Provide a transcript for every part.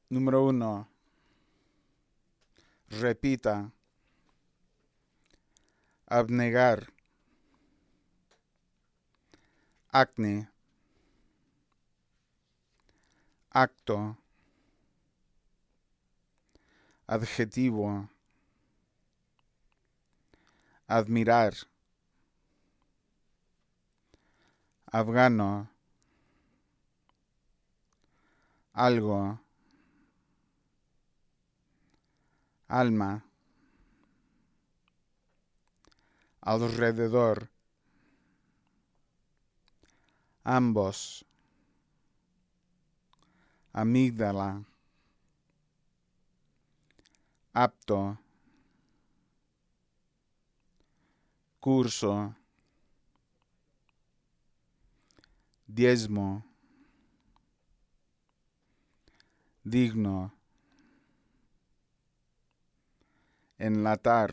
Número 1. Repita. Abnegar. Acné. Acto. Adjetivo. Admirar. Afgano. Algo. Alma. Alrededor. Ambos. Amígdala. Apto. Curso. Diezmo. Digno. Enlatar.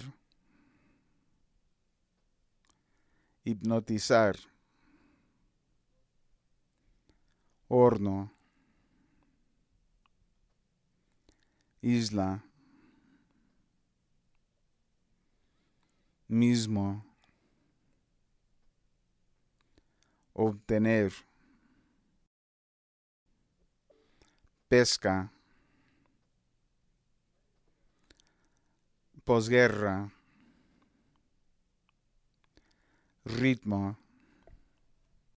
Hipnotizar. Horno. Isla. Mismo. Obtener. Pesca. Posguerra. Ritmo.